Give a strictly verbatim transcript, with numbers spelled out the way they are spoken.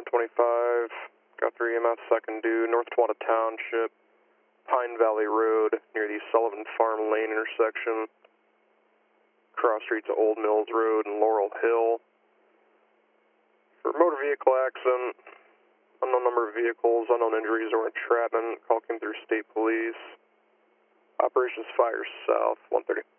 twenty-five, got three E M F second due, North Tawanda Township, Pine Valley Road, near the Sullivan Farm Lane intersection, cross streets of Old Mills Road and Laurel Hill. For motor vehicle accident, unknown number of vehicles, unknown injuries or entrapment, call came through state police. Operations Fire South, one thirty.